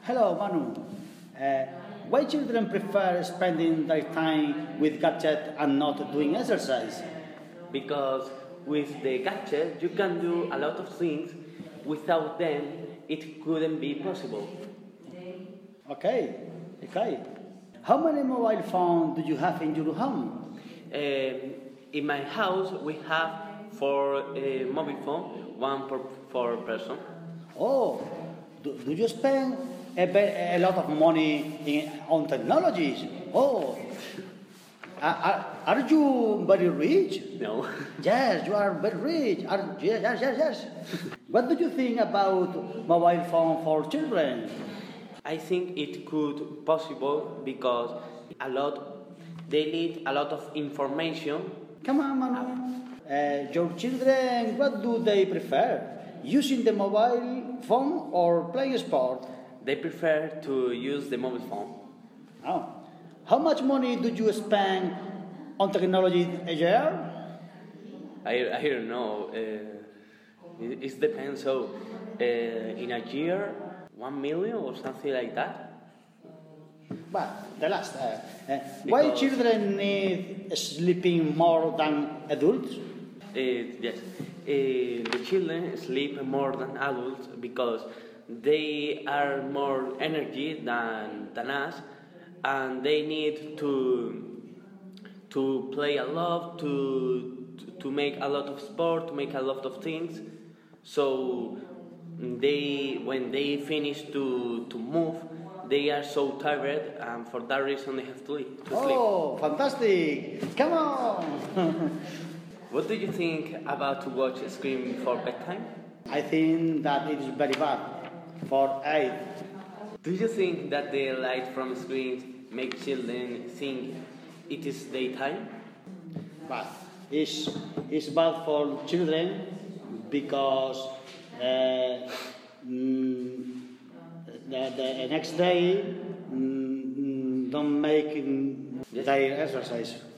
Hello, Manu. Uh, why children prefer spending their time with gadget and not doing exercise? Because with the gadget you can do a lot of things. Without them, it couldn't be possible. Okay, okay. How many mobile phones do you have in your home? In my house, we have four mobile phone, one per person. Oh, do you spend a lot of money on technologies? Oh, are you very rich? No. Yes, you are very rich. Yes, yes, yes, yes. What do you think about mobile phone for children? I think it could possible because a lot they need a lot of information. Come on, Manu. Your children, what do they prefer? Using the mobile phone or playing sport? They prefer to use the mobile phone. Oh. How much money do you spend on technology a year? I don't know. It depends. So, in a year, 1 million or something like that. But the last, why children need sleeping more than adults? Yes, the children sleep more than adults because they are more energy than us, and they need to play a lot, to make a lot of sport, to make a lot of things. So when they finish to move, they are so tired, and for that reason they have to sleep. Oh, fantastic! Come on! What do you think about to watch a screen before bedtime? I think that it is very bad for age. Do you think that the light from screens make children think it is daytime? But it's bad for children because the next day don't make Yes. their exercise.